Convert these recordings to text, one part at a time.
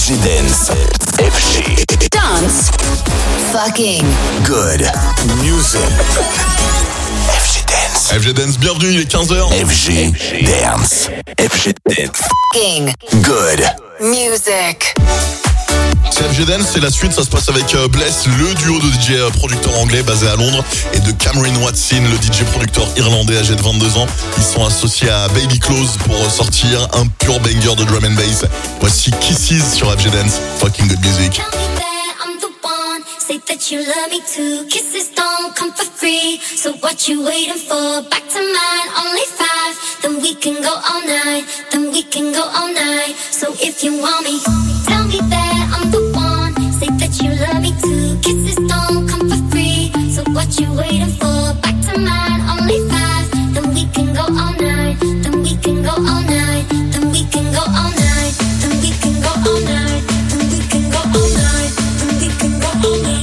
FG Dance. FG Dance. Fucking Good Music. FG Dance. FG Dance, bienvenue, il est 15h. FG Dance. FG Dance. Fucking Good Music. C'est FG Dance, c'est la suite, ça se passe avec Bless, le duo de DJ producteur anglais basé à Londres, et de Cameron Watson, le DJ producteur irlandais âgé de 22 ans. Ils sont associés à Baby Close pour sortir un pur banger de drum and bass. Voici Kisses sur FG Dance, fucking good music. Say that you love me too. Kisses don't come for free. So what you waiting for? Back to mine, only 5. Then we can go all night. Then we can go all night. So if you want me, tell me that I'm the one. Say that you love me too. Kisses don't come for free. So what you waiting for? Back to mine, only 5. Then we can go all night. Then we can go all night. Then we can go all night. Then we can go all night. Then we can go all night. Then we can go all night.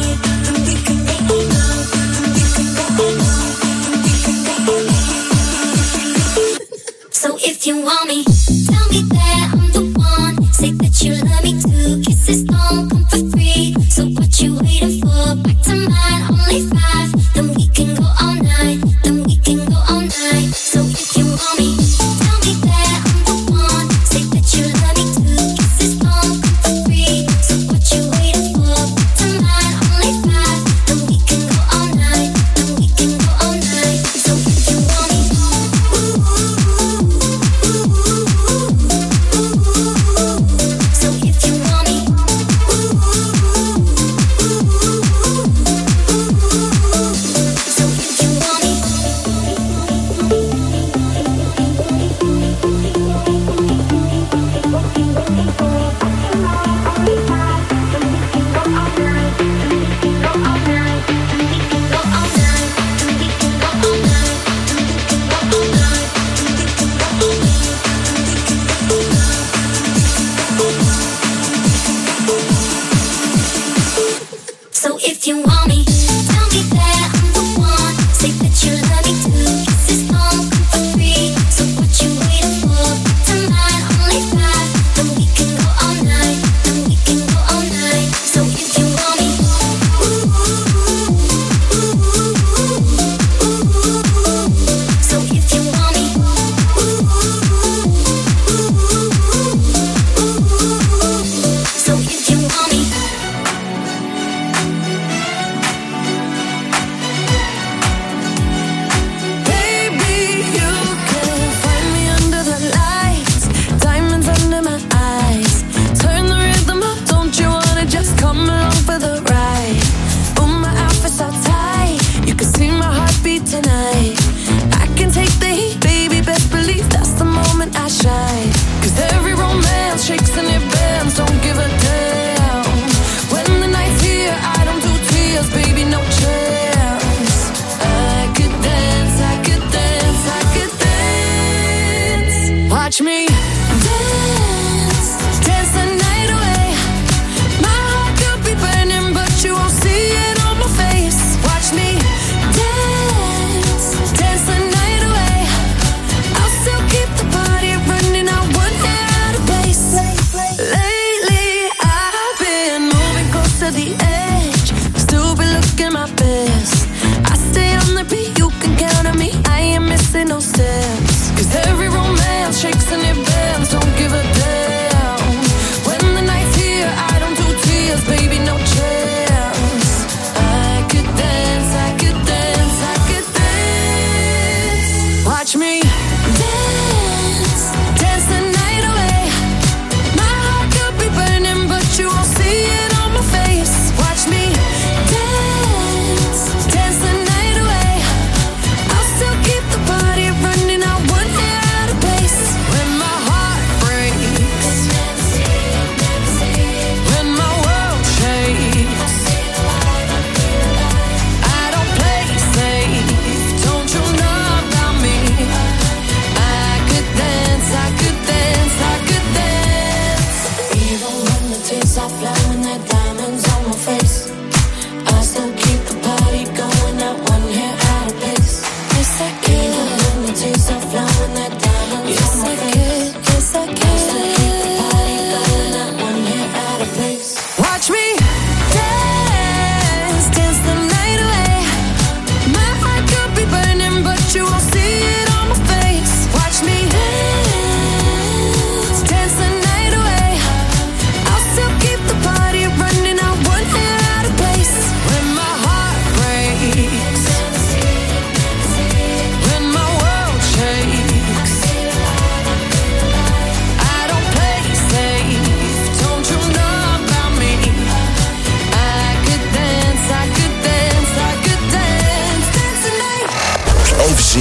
So if you want me, tell me that I'm the one. Say that you love me too. Kisses don't come for free. So what you waiting for? Back to mine, only 5. Then we can go all night.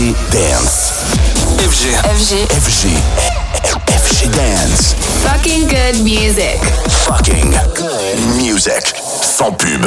FG Dance. FG Dance. Fucking good music. Fucking good music. Sans pub.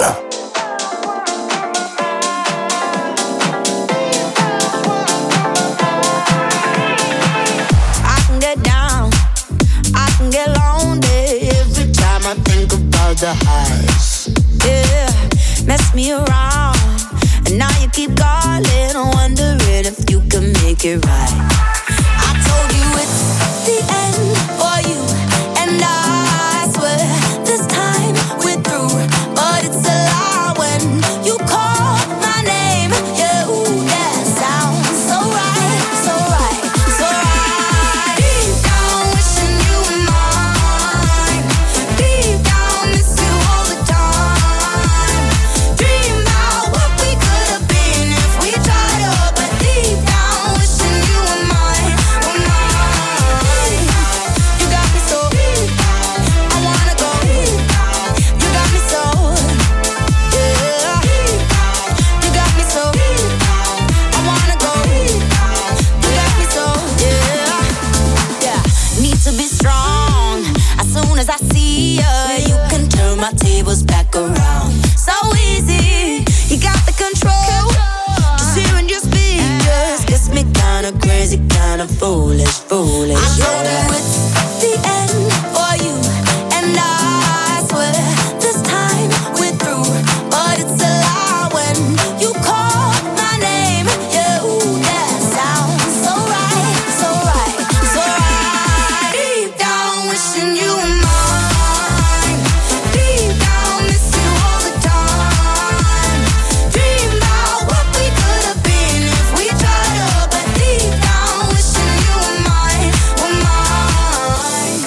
I can get down, I can get lonely every time I think about the highs. Yeah, mess me around, and now you keep calling, wondering if you can make it right. I told you it's the end for you, and I swear this time we're through, but it's a lie when you call my name. Yeah, ooh, that sounds so right, so right, so right. Deep down wishing you were mine, deep down miss you all the time. Dream about what we could have been if we tried up, but deep down wishing you were mine, were mine. You got me so I wanna go. You got me so, yeah. You got me so I wanna go. You got me so, yeah. Yeah. Need to be strong. As soon as I see ya, you can turn my tables back around. So easy, you got the control. Just hearing your speech just gets me kinda crazy, kinda foolish, foolish. I told you it's the end for you, and I swear this time we're through, but it's a lie when you call my name. Yeah, ooh, that sounds so right, so right, so right. Deep down wishing you were mine, deep down miss you all the time. Dream about what we could have been if we tried up, but deep down wishing you were mine, were mine.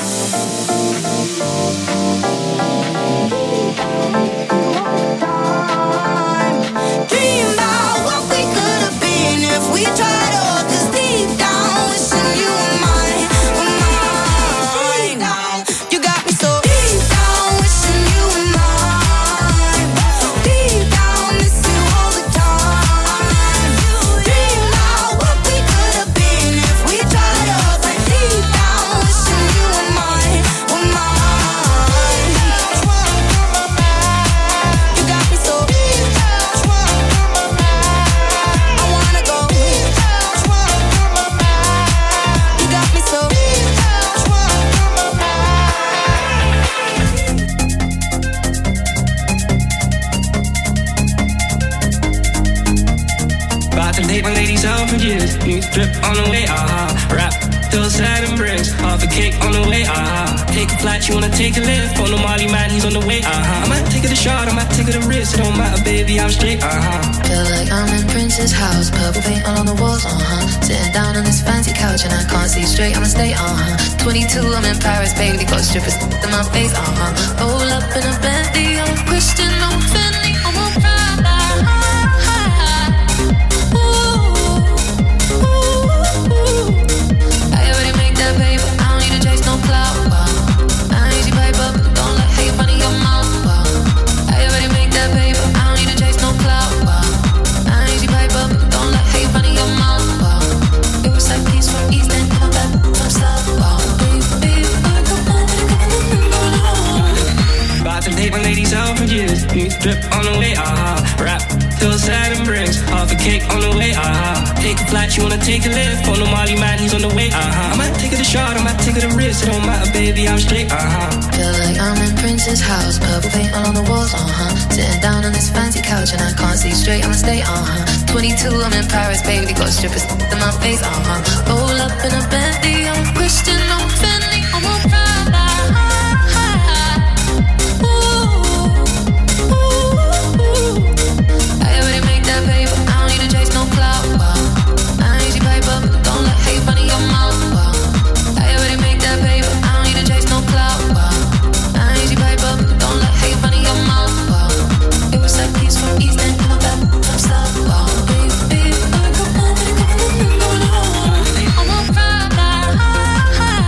Dream about what we could have been if we tried up, 'cause deep down wishing you were mine, were mine. You got me so deep down wishing you were mine, deep down miss you all the time. Dream about what we could have been if we tried up, but deep down wishing you were mine, were mine. You got me so I wanna go. You got me so About to date my ladies out for years. New drip on the way, Rap till sad and bricks. Half a cake on the way, Take a flight, you wanna take a lift. On the Molly man, he's on the way, I might take it a shot, I might take it a risk. It don't matter, baby, I'm straight, Feel like I'm in Prince's house, purple paint all on the walls, Sitting down on this fancy couch and I can't see straight, I'ma stay, 22, I'm in Paris, baby, got strippers in my face, Roll up in a Bentley, I'm Christian, I'm Fendi, I'm a Prada. I already make that paper, I don't need to chase no clout, I need you paper, don't let hate run in your mouth, I already make that paper, I don't need to chase no clout, I need you paper, don't let hate run in your mouth, it was like peace from East End, come back from South, baby, About to date my ladies out for years. New drip on the way, Rap till sad and bricks. Half a cake on the way, Take a flight, you wanna take a lift. On the Molly man, he's on the way, I might take it a shot, I might take it a risk. It don't matter, baby, I'm straight, Feel like I'm in Prince's house, purple paint all on the walls, Sitting down on this fancy couch and I can't see straight, I'ma stay, 22, I'm in Paris, baby, got strippers in my face, Roll up in a Bentley, I'm Christian, I'm Fendi, I'm a Prada. I already make that paper, I don't need to chase no clout, I need you paper, don't let hate run in your mouth, I already make that paper, I don't need to chase no clout, I need you paper, don't let hate run in your mouth, it was like peace from East End, come back from South, baby, I'm a Prada.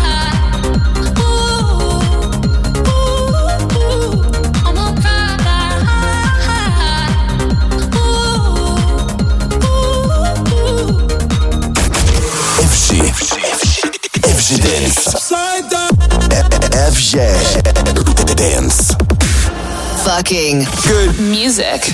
DJ Dance. Fucking good music.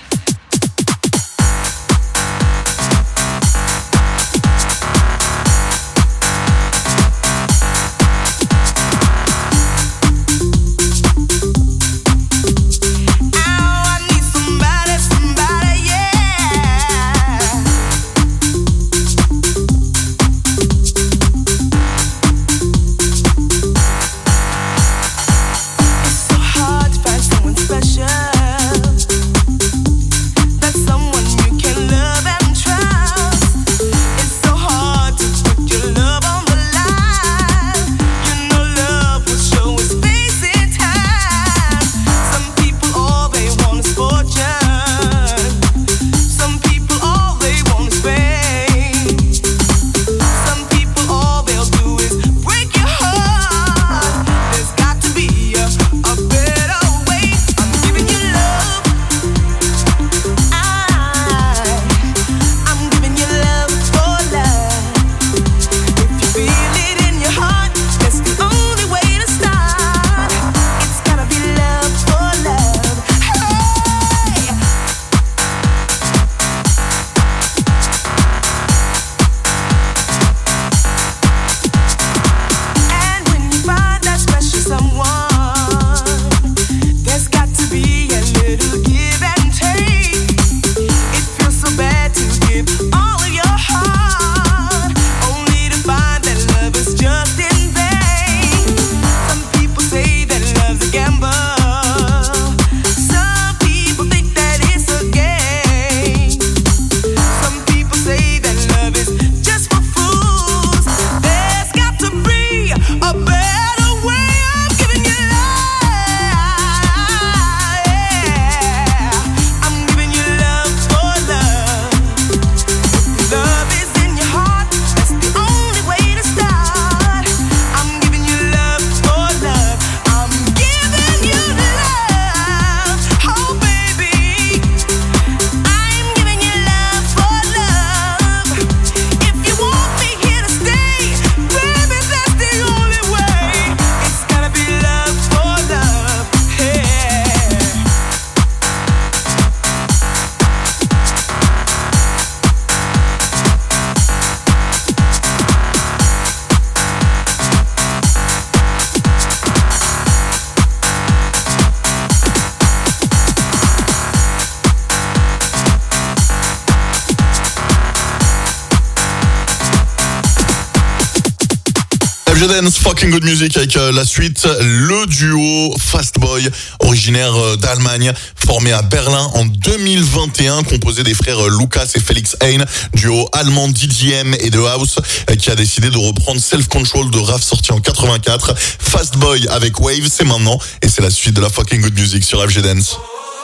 Dance, fucking good music avec la suite, le duo Fastboy, originaire d'Allemagne, formé à Berlin en 2021, composé des frères Lucas et Felix Hein, duo allemand d'EDM et de House, qui a décidé de reprendre Self Control de Raf sorti en 84. Fastboy avec Wave, c'est maintenant, et c'est la suite de la fucking good music sur FG Dance.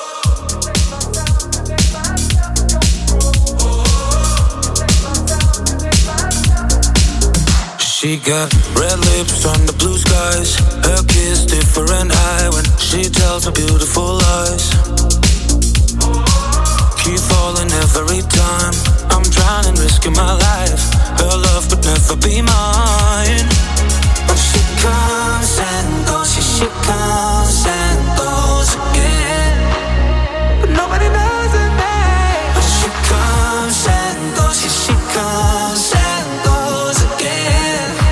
She got red lips on the blue skies. Her kiss different high when she tells her beautiful lies. Keep falling every time. I'm drowning, risking my life. Her love could never be mine. When she comes and goes, she comes and goes again. But nobody knows her name. When she comes and goes, she comes and goes again.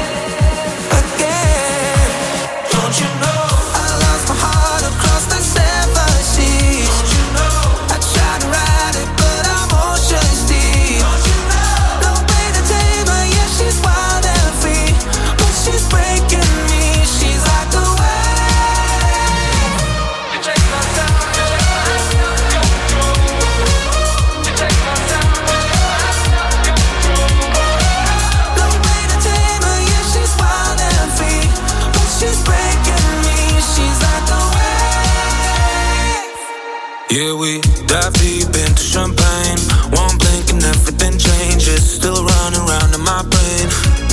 Yeah, we dive deep into champagne. One blink and everything changes. Still running around in my brain.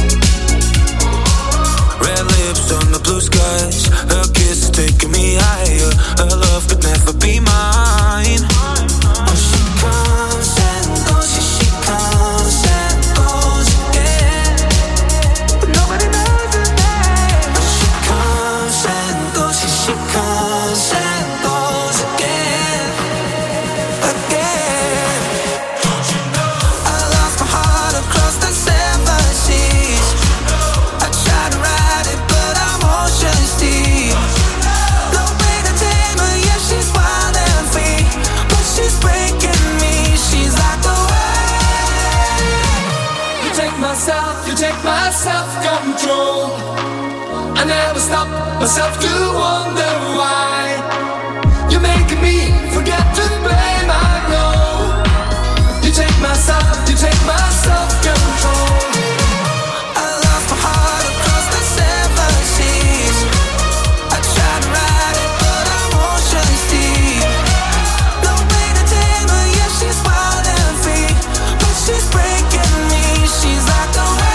Red lips on the blue skies. Her kiss is taking me higher. Her love could never be mine. When she comes and goes, she comes and goes again. But nobody knows her name. When she comes and she comes and goes again, again. Don't you know? I lost my heart across the 7 seas. I tried to ride it, but I'm ocean deep. No way to tame her, yeah, she's wild and free, but she's breaking me. She's like the way. You take my self-control. I never stop myself to wonder why you're making me forget to play my role. You take my self-control. I lost my heart across the 7 seas. I tried to ride it, but I'm ocean deep. No way to tame her, yeah, she's wild and free, but she's breaking me. She's like the way.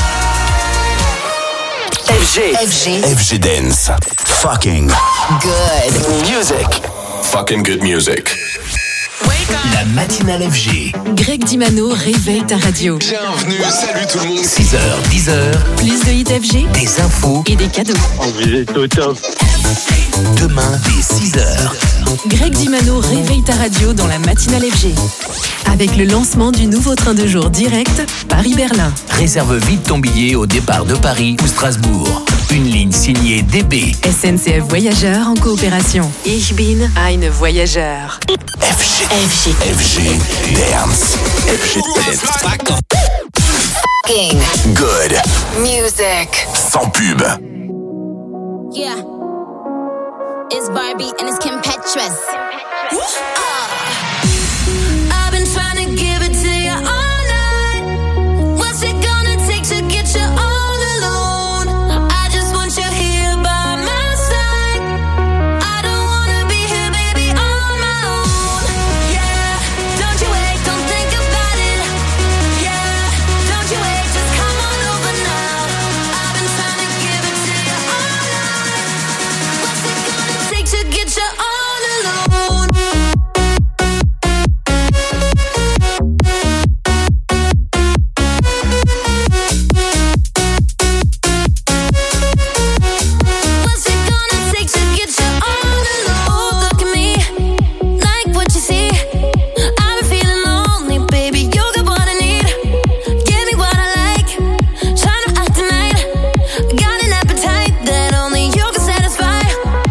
FG Dance. Fucking Good music. Fucking good music. La matinale FG. Greg Dimano réveille ta radio. Bienvenue, salut tout le monde. 6h, 10h. Plus de hits FG, Des infos et des cadeaux. Vous êtes au top. Demain dès 6h. Greg Dimano réveille ta radio dans la matinale FG. Avec le lancement du nouveau train de jour direct Paris-Berlin. Réserve vite ton billet au départ de Paris ou Strasbourg. Une ligne signée DB. SNCF Voyageurs en coopération. Ich bin ein Voyageur. FG Dance. FG Dance. Fucking Good music. sans pub. Yeah. It's Barbie and it's Kim Petras. I've been trying to give it to you all night. What's it gonna take to get you all alone? I just want you here by my side. I don't wanna be here, baby, on my own. Yeah, don't you wait, don't think about it. Yeah, don't you wait, just come on over now. I've been trying to give it to you all night. What's it gonna take to get you all alone? What's it gonna take to get you all alone? Look at me, like what you see. I've been feeling lonely, baby. You got what I need. Give me what I like. Trying to act tonight. Got an appetite that only you can satisfy.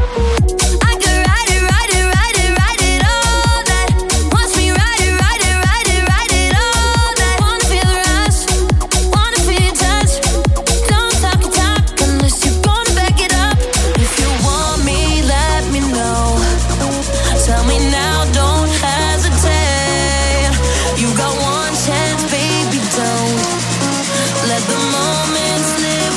I could ride it, ride it, ride it, ride it all that. Watch me ride it, ride it, ride it, ride it all that. Wanna feel the rush, wanna feel your touch. Don't talk your talk unless you're gonna back it up. If you want me, let me know. Tell me now, don't hesitate. You got one chance, baby, don't let the moment slip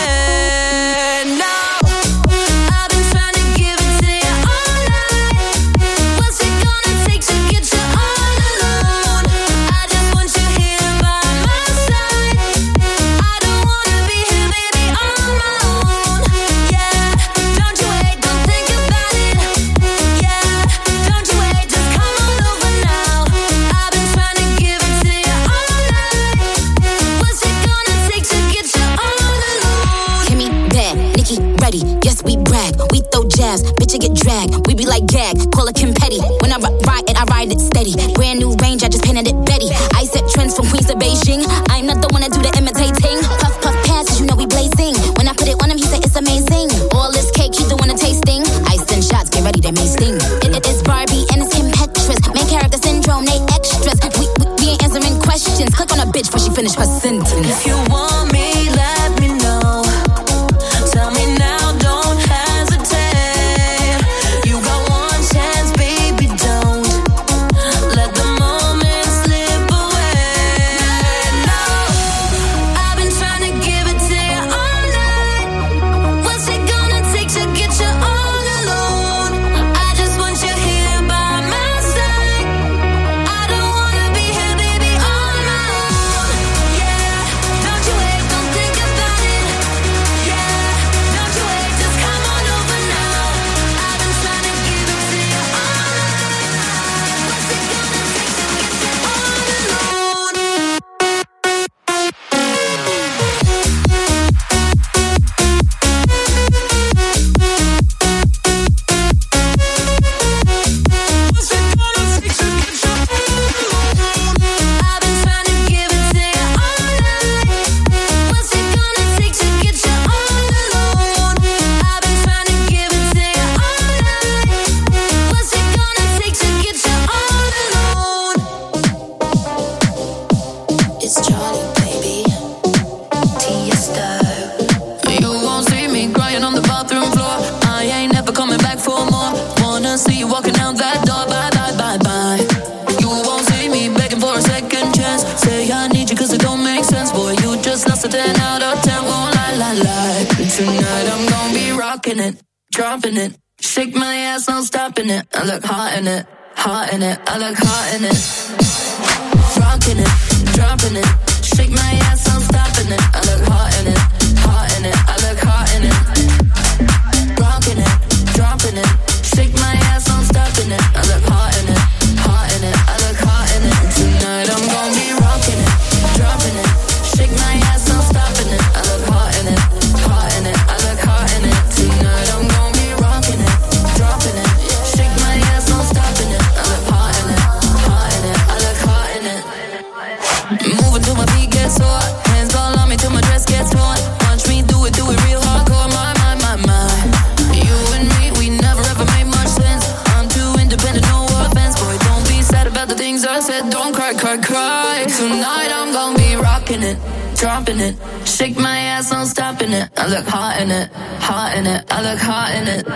away. No, I've been trying to give it to you all night. What's it gonna take to get you all alone? I just want you here by my side. I don't wanna be here, baby, on my own. Yeah, don't you wait, don't think about it. Yeah, don't you wait, just come on over now. I've been trying to give it to you all night. What's it gonna take to get you all alone? Kimmy, bad, Nikki, ready. Yes, we brag, we throw jabs, bitch, I get dragged. We be like gag, call it Kim Petty. When I ride it steady. Brand new range, I just painted it Betty. I set trends from Queens to Beijing. I'm not the one to do the imitating. Puff, puff, pass, you know we blazing. When I put it on him, he said it's amazing. All this cake, he doing a tasting. Ice and shots, get ready, they may sting. It's Barbie and it's Kim Petras. Main character syndrome, they extras. We ain't answering questions. Click on a bitch before she finish her sentence. If you want me, let me know. Tell me now, don't hesitate. You got one chance, baby, don't let the moment see you walking out that door. Bye, bye, bye, bye. You won't see me begging for a second chance. Say I need you cause it don't make sense. Boy, you just lost a 10 out of 10. Won't lie, lie, lie. Tonight I'm gonna be rocking it, dropping it. Shake my ass, no stopping it. I look hot in it, hot in it. I look hot in it. Rocking it, dropping it. Shake my ass, no stopping it. I look hot in it, hot in it. I look hot in it. Rocking it, dropping it. Shake my ass, no stopping it. I look hot in it, hot in it. I look hot in it. Tonight I'm gonna be rocking it, dropping it. Shake my ass, no stopping it. I look hot in it, hot in it. I look hot in it. Tonight I'm gonna be rocking it, dropping it. Shake my ass, no stopping it. I look hot in it, hot in it. I look hot in it. Moving till my feet get sore. Hands all on me till my dress gets torn. Watch me do it real hardcore. My. You and me, we never ever made much sense. I'm too independent, no offense. Boy, don't be sad about the things I said. Don't cry, cry, cry. Tonight I'm gonna be rocking it, dropping it. Shake my ass, no stopping it. I look hot in it, hot in it. I look hot in it.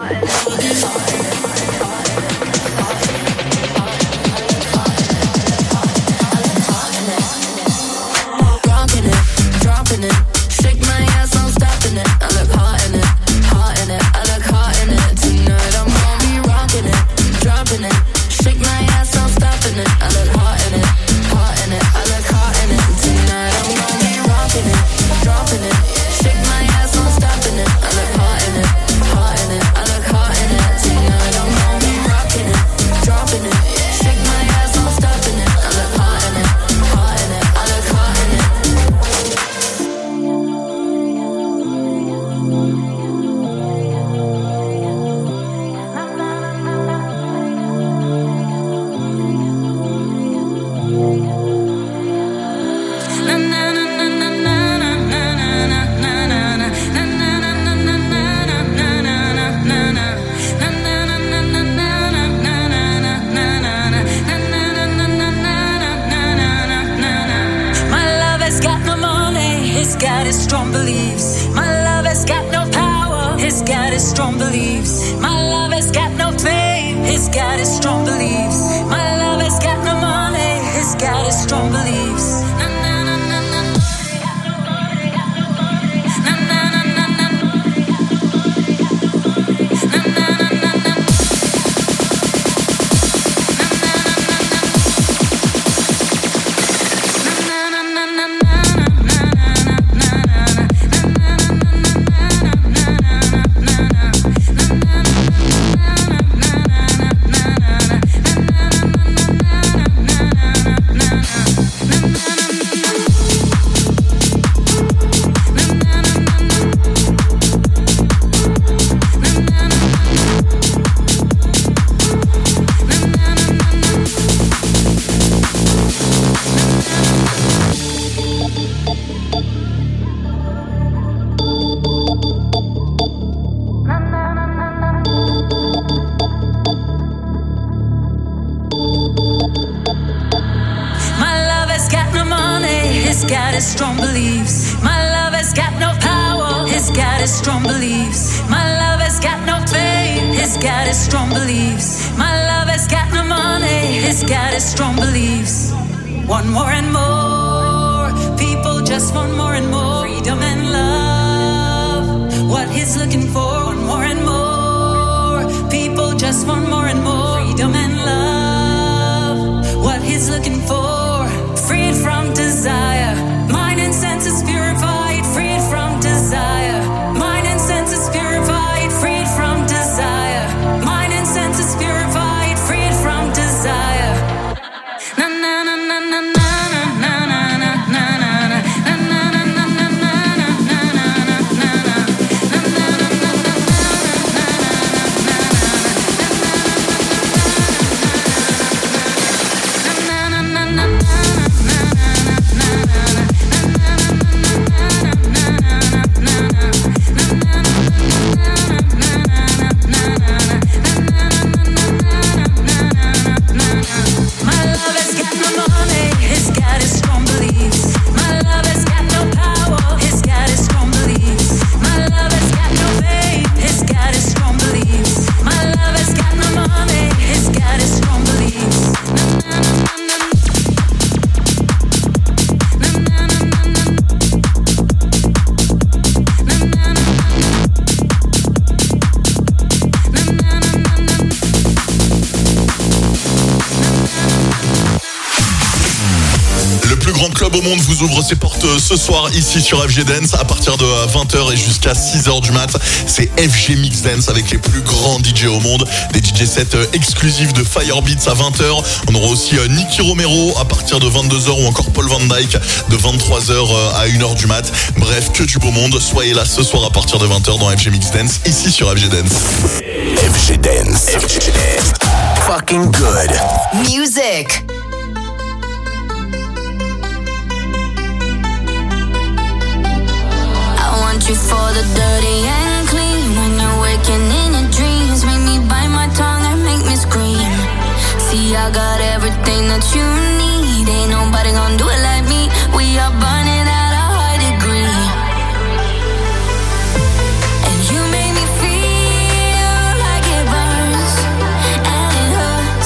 Rocking it, dropping it. Shake my ass, no stopping it. I look hot in it, hot in it. I look hot in it. Tonight I'm gonna be rocking it, dropping it. Shake my ass, no stopping it. I look hot in it, hot in it. I look hot in it. Tonight I'm gonna be rocking it, dropping it. Shake my ass, no stopping it. I look hot in it, hot in it. I look hot in it. Tonight I'm gonna be rocking it, dropping it. Shake my ass, no stopping it. I look hot in it, hot in it. I look hot in it. Got his strong beliefs. My love has got no power. He's got his strong beliefs. My love has got no fame. He's got his strong beliefs. My love has got no money. He's got his strong beliefs. Want more and more. People just want more and more. Freedom and love. What he's looking for. Want more and more. People just want more and more. Freedom and love. What he's looking for. Freed from desire. Mind and senses purified. Freed from desire. Mind and senses purified. Freed from desire. Mind and senses purified. Freed from desire. Na na na na na na. club au monde vous ouvre ses portes ce soir ici sur FG Dance à partir de 20h et jusqu'à 6h du mat. C'est FG Mix Dance avec les plus grands DJ au monde. Des DJ sets exclusifs de Firebeats à 20h. On aura aussi Nicky Romero à partir de 22h ou encore Paul Van Dyke de 23h à 1h du mat. Bref, que du beau monde. Soyez là ce soir à partir de 20h dans FG Mix Dance ici sur FG Dance. FG Dance. FG Dance. Fucking good. Music. I want you for the dirty and clean. When you're waking in your dreams, make me bite my tongue and make me scream. See, I got everything that you need. Ain't nobody gonna do it like me. We are burning at a high degree. And you make me feel like it burns and it hurts.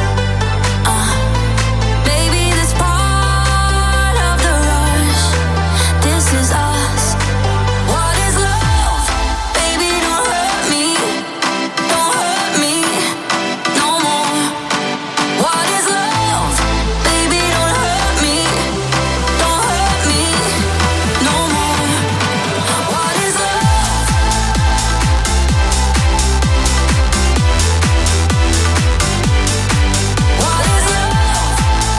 Baby, this part of the rush. This is us. What is love? Baby, don't hurt me. Don't hurt me no more. What is love? Baby, don't hurt me. Don't hurt me no more. What is love? What is love?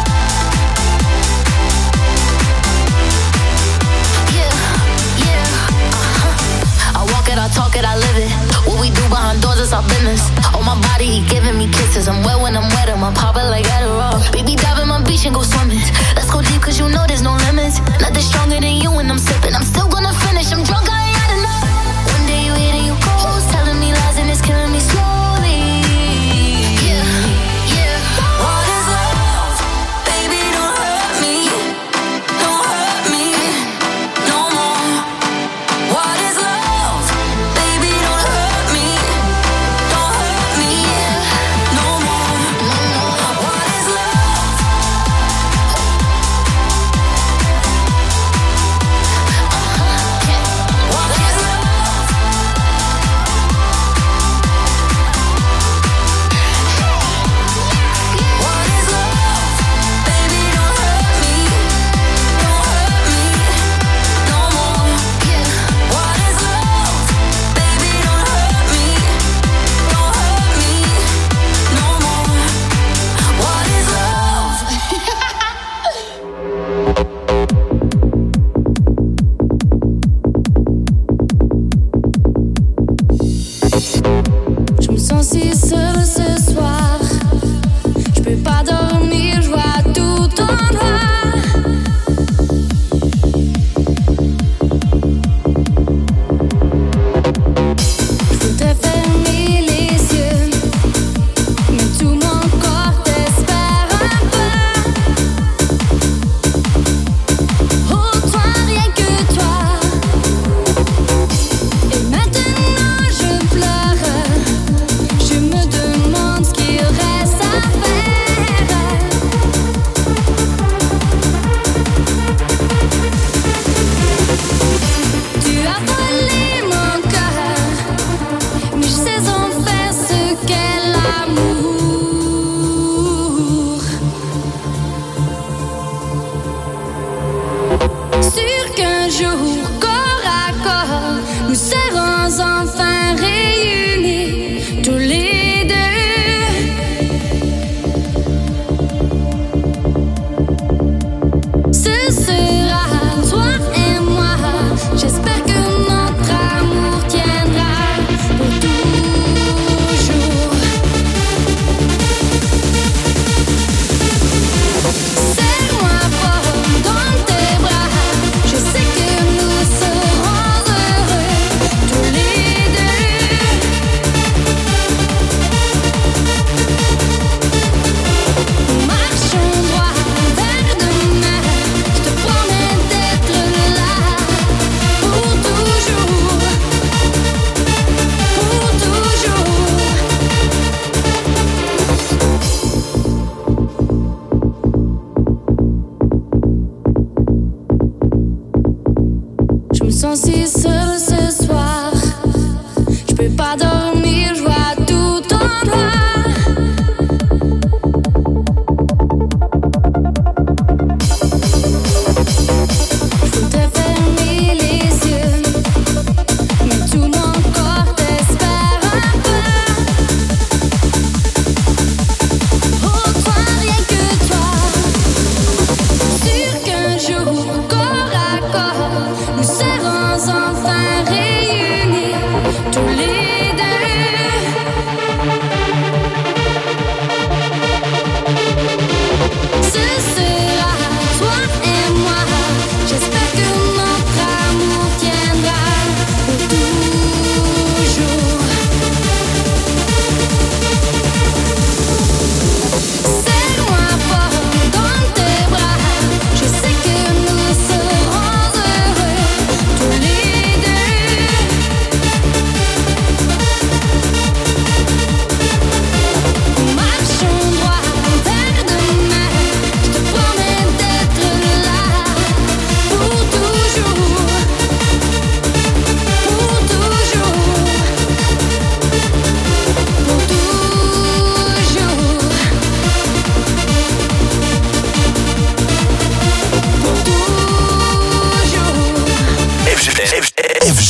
I walk it, I talk it, I live it. What we do behind doors is our business. On my body, he giving me kisses. I'm wet when I'm wet, I'm popping like Adderall. Baby, dive in my beach and go swimming. Let's go deep, cause you know there's no limits. Nothing stronger than you when I'm sipping. I'm still gonna finish, I'm drunk, I ain't had enough. One day you hit and you cold, telling me lies and it's killing me slowly. What is love? Baby, don't hurt me. Don't hurt me no more. What is love? Baby, don't hurt me. Don't hurt me no more.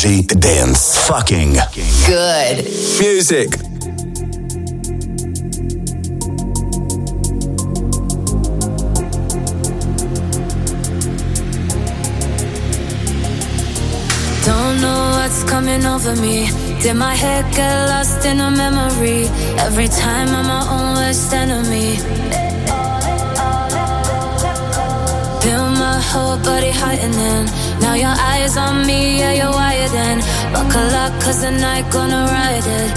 party, dance, fucking. Good. Music. Don't know what's coming over me. Did my head get lost in a memory? Every time I'm my own worst enemy. Feel my whole body heightening. Now your eyes on me, yeah, you're wired in. Buckle up, cause the night gonna ride it.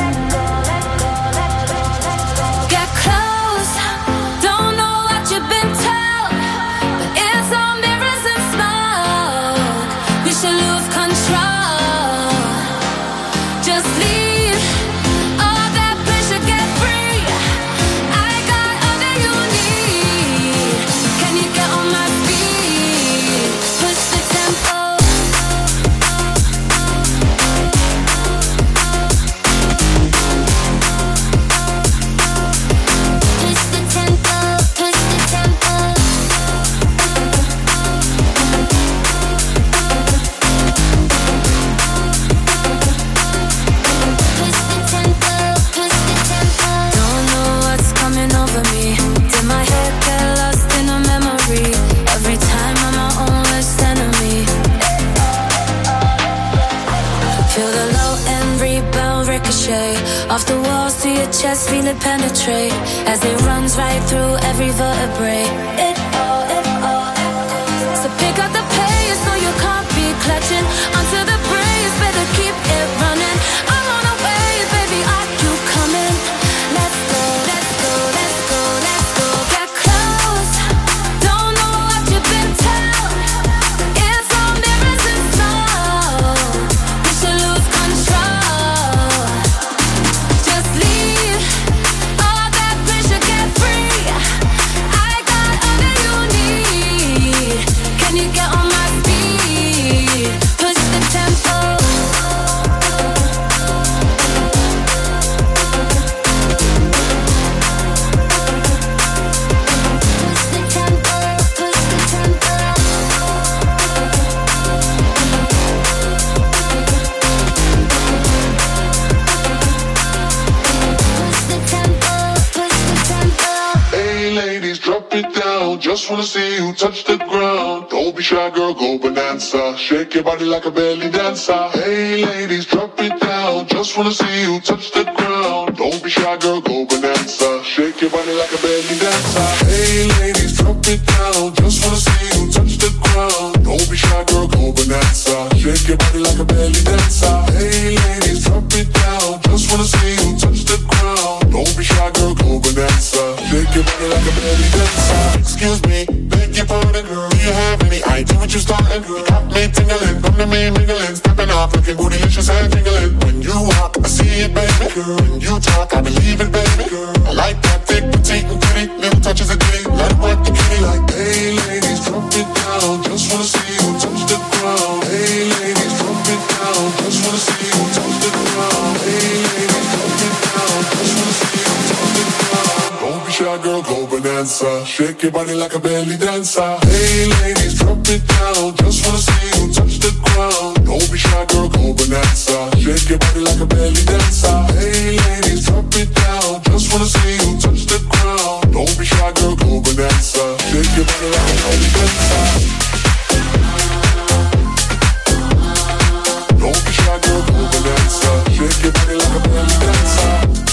Get close, don't know what you've been told, but it's all mirrors and smoke. We should lose control. Just leave all that pressure, get free. I got all that you need. Can you get on my feet? Push the tempo. Push the tempo, push the tempo. Push the tempo, push the tempo. Don't know what's coming over me. Did my head get lost in a memory? Every time I'm my own worst enemy. Feel the low end rebound ricochet off the walls to your chest, feel it penetrate as it runs right through every vertebrae. It all echoes. So pick up the pace so you can't be clutching onto the breeze. Better keep it running. I'm on a wave, baby, are you coming? Let's go, let's go, let's go, let's go. Get close. Don't know what you've been told. It's all mirrors and smoke. We should lose control. Just leave all that pressure, get free. I got all that you need. Can you get on my feet? Push the tempo. Push the tempo, push the tempo. Push the tempo, push the tempo. Hey ladies, drop it down. Just wanna see you touch the ground. Don't be shy, girl, go bonanza. Shake your body like a belly dancer. Hey ladies, drop it down. Just wanna see you touch the ground. Don't be shy, girl, go bonanza. Shake your body like a belly dancer. Hey ladies, drop it down. Just wanna see you touch the ground. Don't be shy, girl, go bonanza. Shake your body like a belly dancer. Hey ladies, drop it down. Just wanna see you touch the ground. Don't be shy, girl, go bonanza. Shake your body like a belly dancer. Excuse me, beg your pardon, girl. Do you have any idea what you starting? You got me tingling, come to me mingling, stepping off, looking bootylicious and tingling. When you walk, I see it, baby. Girl, when you talk, I believe it, baby. Girl, I like that thick, petite, and pretty. Little touches of ditty, let it work the kitty. Like, hey ladies, drop it down. Just wanna see you touch the ground. Hey ladies, drop it down. Just wanna see you touch the ground. Hey ladies, drop it down. Just wanna see you touch the ground. Don't be shy, girl, go bonanza. Shake your body like a belly dancer. Hey ladies, drop it down. Just wanna see you touch the ground. Don't be shy, girl, go bonanza. Shake your body like a belly dancer. Hey ladies, drop it down. Just wanna see you touch the ground. Don't be shy, girl, go bonanza. Shake your body like a belly dancer. Don't be shy, girl, go bonanza. Shake your body like a belly dancer.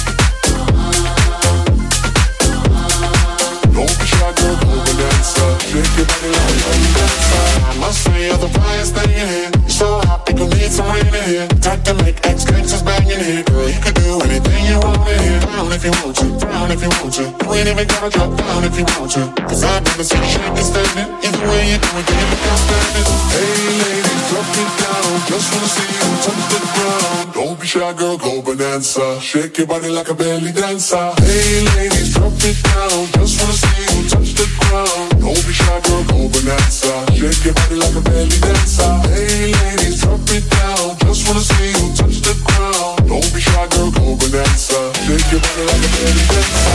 Don't be shy, girl, go bonanza. Shake your body like a belly dancer. I must say you're the brightest thing in here. You're so hot, people need some rain in here. Type to make ex-gangsters bang in here. Girl, you could do anything you want in here. Down if you want to, down if you want to. You ain't even gotta drop down if you want to. Cause I've never seen you shaking standing. Either way you do it, you look outstanding. Hey ladies, drop it down. Just wanna see you touch the ground. Don't be shy, girl, go bonanza. Shake your body like a belly dancer. Hey ladies, drop it down. Just wanna see you touch the ground. Don't be shy, girl, go bonanza. Shake your body like a belly dancer. Hey ladies, drop it down. Just wanna see you touch the ground. Don't be shy, girl, go bonanza. Shake your body like a belly dancer.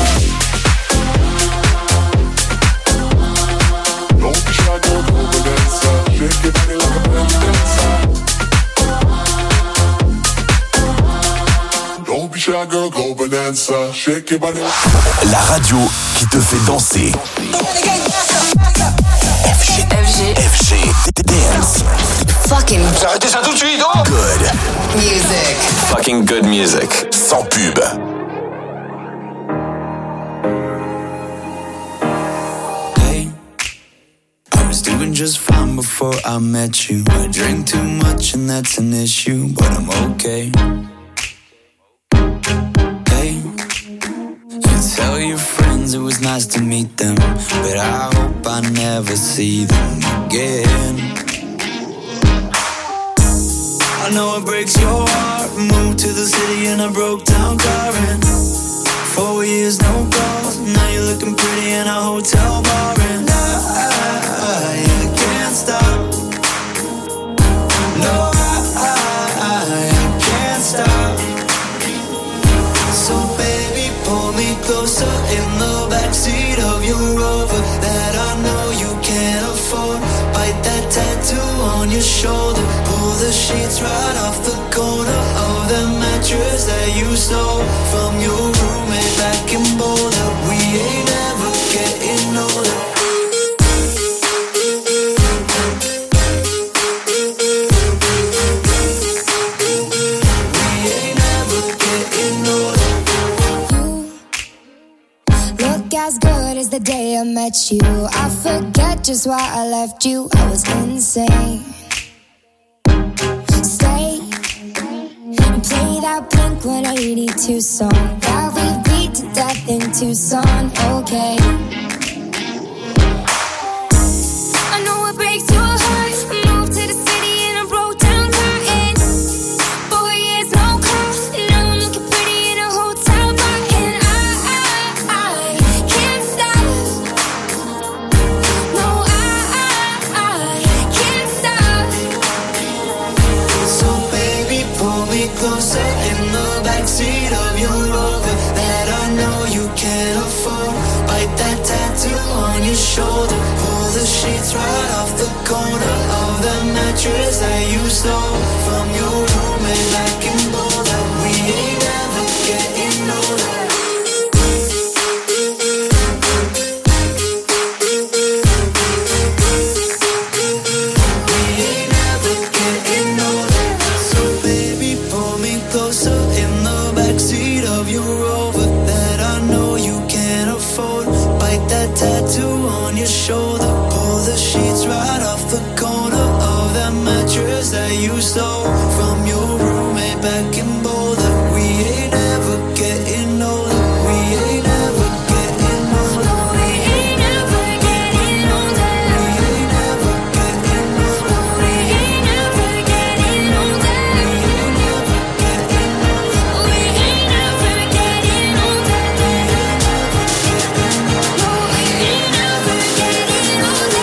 Don't be shy, girl, go bonanza. Shake your body like a belly dancer. shy girl, go bonanza. Shake your body. La radio qui te fait danser. FG Dance. Fucking Arrêtez ça tout de suite, oh! Good music. Fucking good music. Sans pub. Hey, I was doing just fine before I met you. I drink too much and that's an issue, but I'm okay. Hey, you tell your friends it was nice to meet them, but I hope I never see them again. I know it breaks your heart. Moved to the city in a broke down car and 4 years no calls. Now you're looking pretty in a hotel bar and I can't stop. No, I can't stop. So baby, pull me closer in the backseat of your Rover that I know you can't afford. Bite that tattoo on your shoulder. Pull the sheets right off the corner of the mattress that you stole from your roommate back in Boulder. We ain't ever getting older. We ain't ever getting older. You look as good as the day I met you. I forget just why I left you. I was insane. Stay and play that Blink-182 song that we beat to death in Tucson. Okay. I know it breaks your heart. Moved to the city in a broke down car and 4 years no call. Now I'm looking pretty in a hotel bar and I can't stop. No, I can't stop. So baby, pull me closer in the backseat of your Rover that I know you can't afford. Bite that tattoo on your shoulder. Pull the sheets right off the corner of the mattress that you stole from your roommate back in Boulder. We ain't ever getting older. We ain't ever getting older. So baby, pull me closer in the backseat of your Rover that I know you can't afford. Bite that tattoo on your shoulder. Pull the sheets right off the corner of that mattress that you stole from your roommate back in Boulder. We ain't ever getting older. We ain't ever getting older. We ain't ever getting older. We ain't ever getting older. We ain't ever getting older. We ain't ever getting older. No, we ain't ever getting older.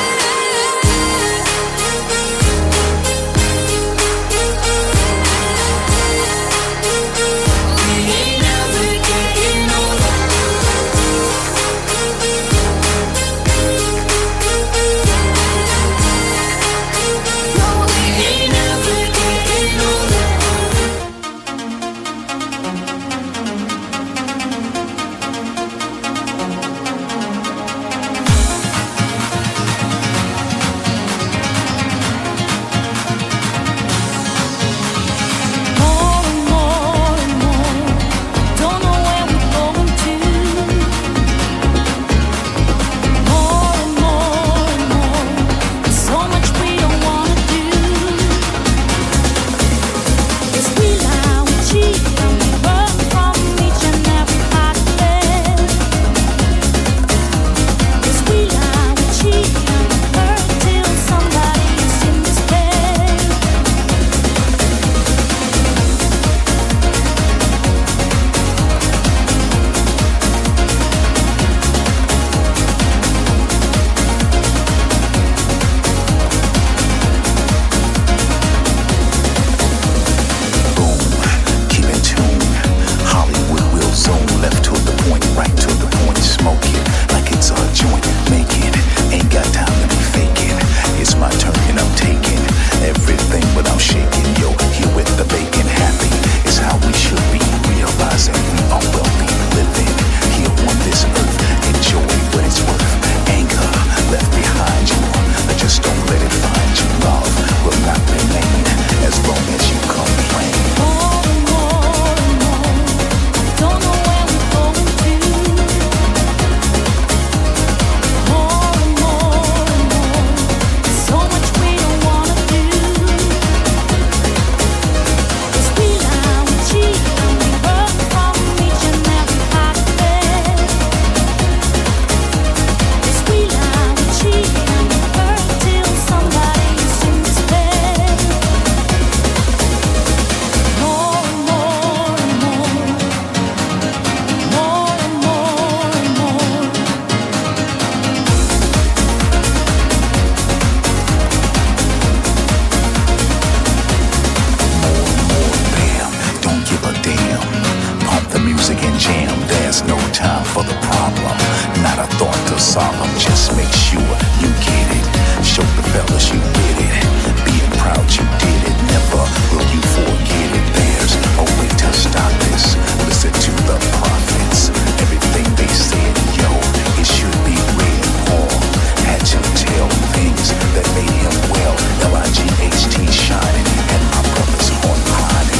time for the problem, not a thought to solve them. Just make sure you get it. Show the fellas you did it. Being proud you did it. Never will you forget it. There's a way to stop this. Listen to the prophets. Everything they said, yo, it should be read. Paul had to tell things that made him well. L-I-G-H-T shining, and my brother's on crying.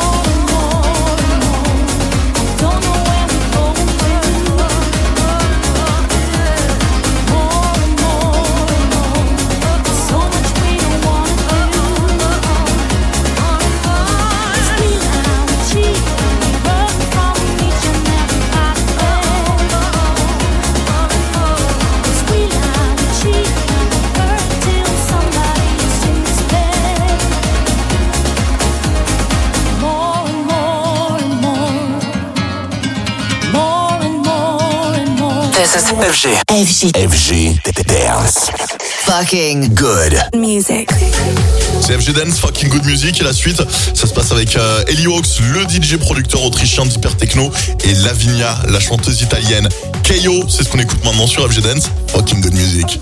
This is FG Dance. Fucking good music. C'est FG Dance, fucking good music. Et la suite, ça se passe avec Eli Hawks, le DJ producteur autrichien d'hyper techno, et Lavinia, la chanteuse italienne. Keio, c'est ce qu'on écoute maintenant sur FG Dance, fucking good music.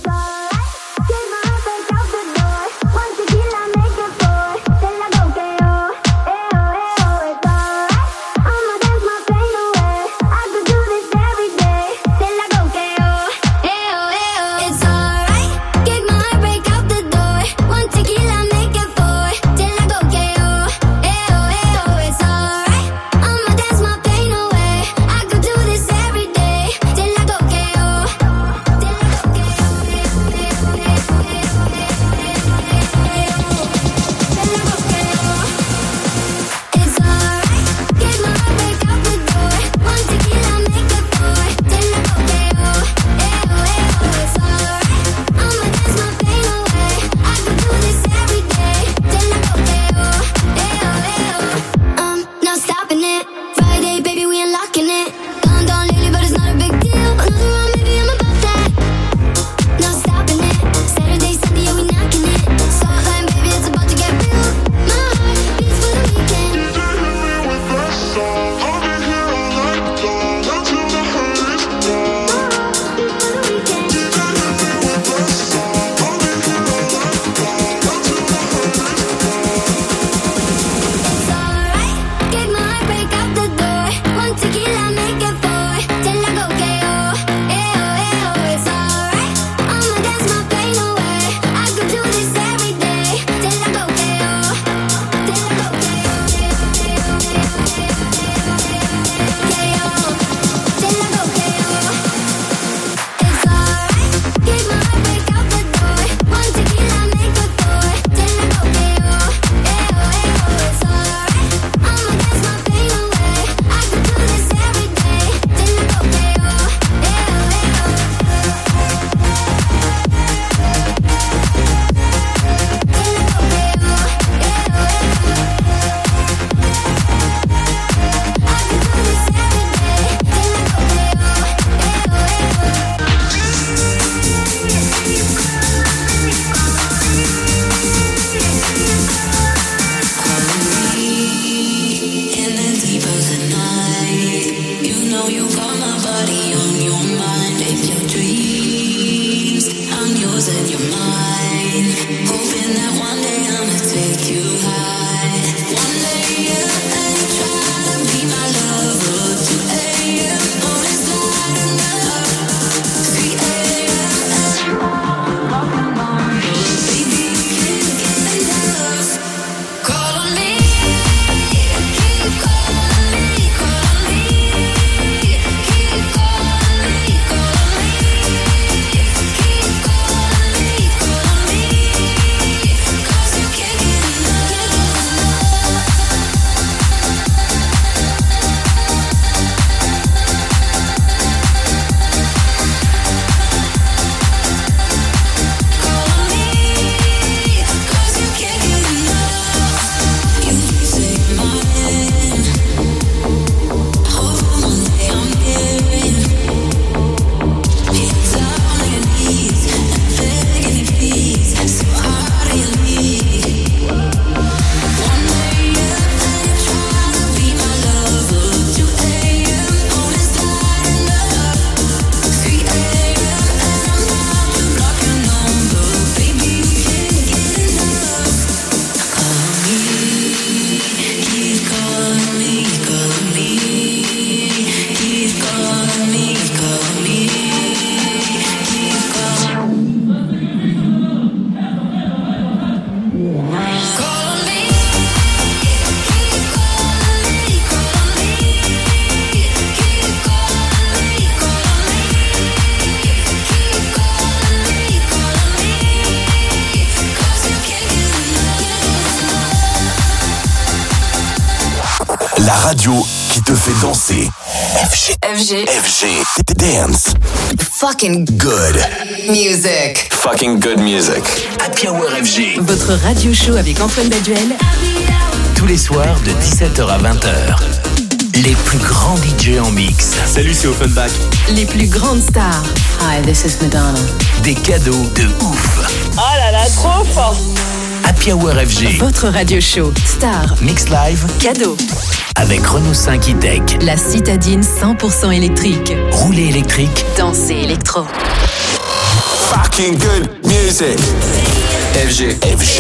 La radio qui te fait danser. FG Dance. Fucking Good. music. Fucking good music. Happy Hour FG. Votre radio show avec Antoine Baduel. Tous les soirs de 17h à 20h. Les plus grands DJ en mix. Salut, c'est Offenbach. Les plus grandes stars. Hi, this is Madonna. Des cadeaux de ouf. Oh là là, trop fort. Happy Hour FG. Votre radio show. Star. Mix live. Cadeau. Avec Renault 5 E-Tech. La citadine 100% électrique. Rouler électrique. Danser électro. Fucking good music. FG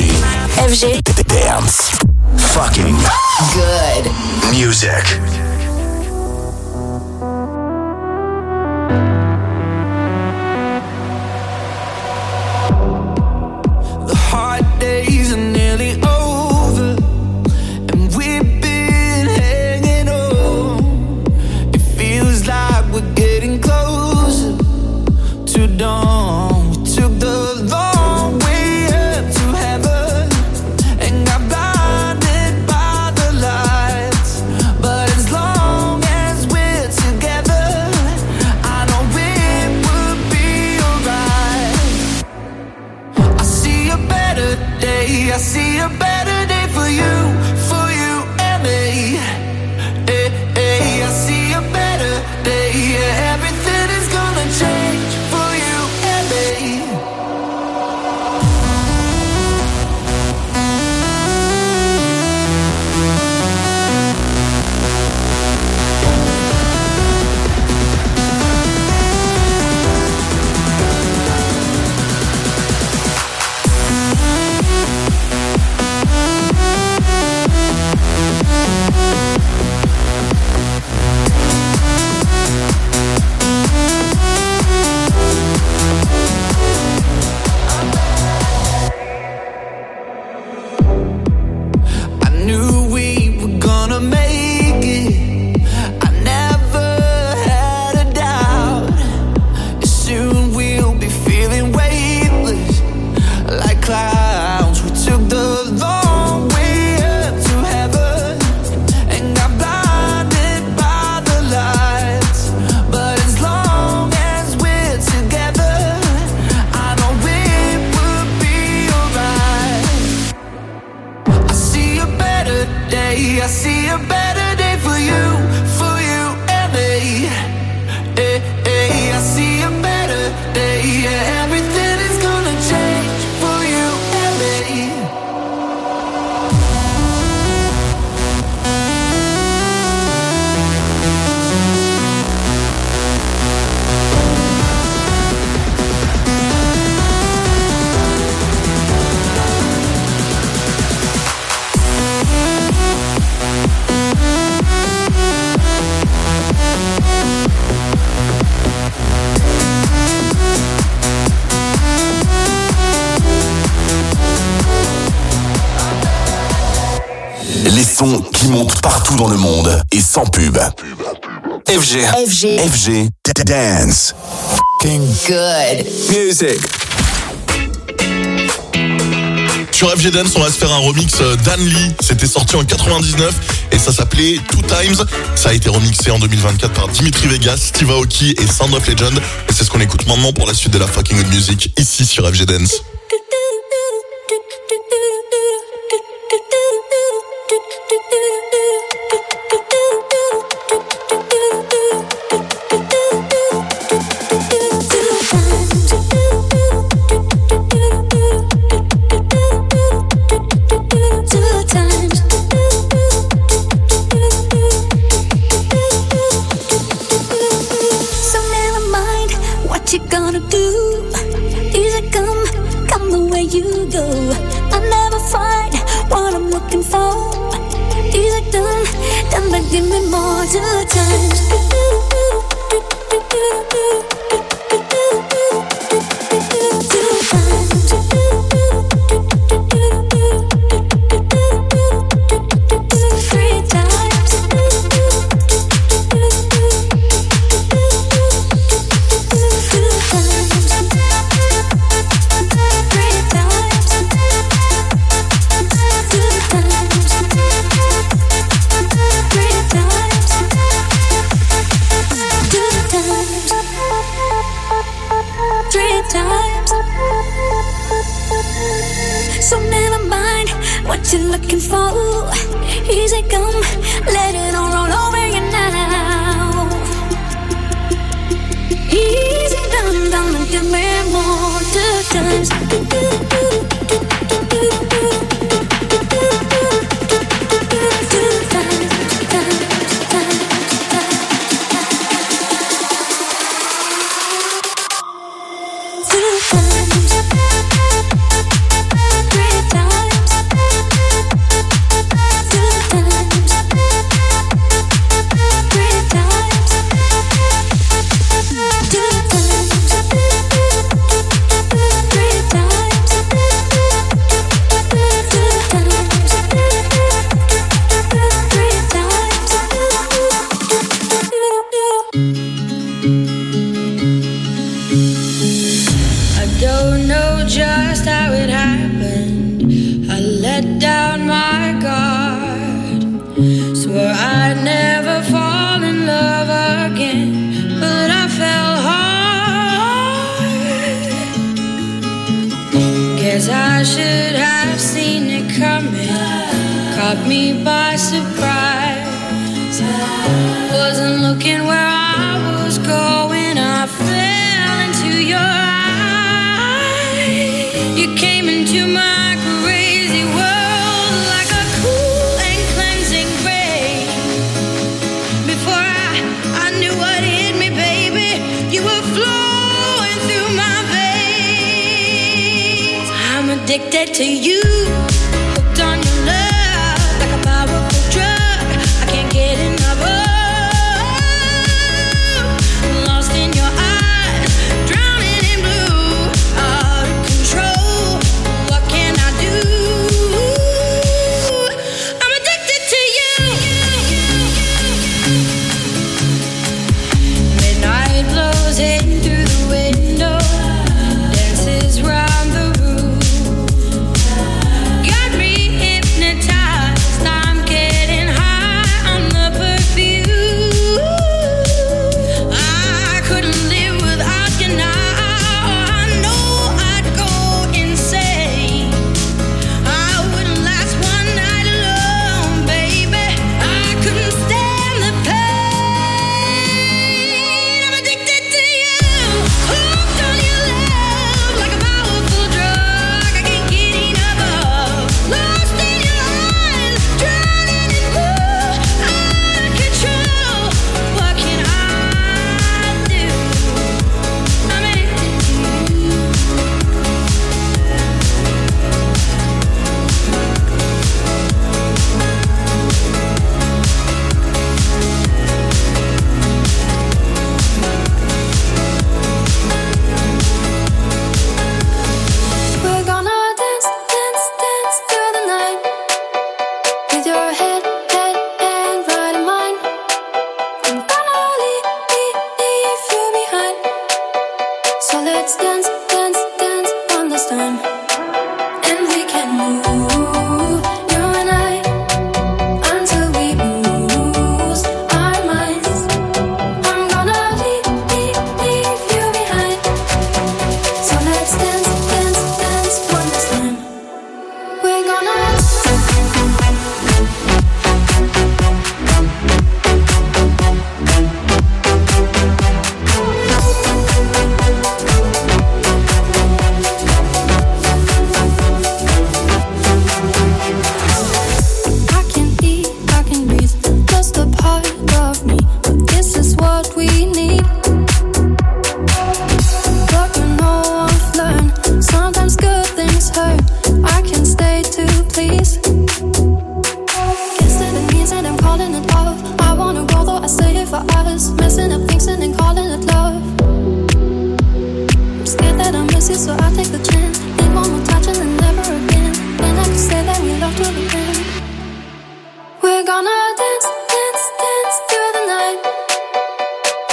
Dance. Fucking Good music. The hard days are nearly over, and we've been hanging on. It feels like we're getting closer to dawn. We took the long way up to heaven and got blinded by the lights. But as long as we're together, I know it will be alright. I see a better day, I see a better day for you and me. I see a better day, yeah, everything is gonna change for you and me. I knew we were gonna make it. I never had a doubt. Soon we'll be feeling weightless like clouds. We took the long way up to heaven and got blinded by the lights. But as long as we're together, I know it will be alright. I see a better day, I see a better day for you and me. I see a better day, yeah, everything is gonna change for you and me. Les sons qui montent partout dans le monde et sans pub. FG Dance. Fucking good music. Sur FG Dance, on va se faire un remix d'Anne Lee. C'était sorti en 99 et ça s'appelait Two Times. Ça a été remixé en 2024 par Dimitri Vegas, Steve Aoki et Sound of Legend. Et c'est ce qu'on écoute maintenant pour la suite de la fucking good music ici sur FG Dance. So never mind what you gonna do. Easy come the way you go. I never find what I'm looking for. Easy done, but give me more time. what you're looking for. Easy come, let it all roll over you now. Easy done, done, and give me more. 2 times. Caught me by surprise. Wasn't looking where I was going. I fell into your eyes. You came into my crazy world like a cool and cleansing rain. Before I knew what hit me, baby, you were flowing through my veins. I'm addicted to you, hooked on your love. Into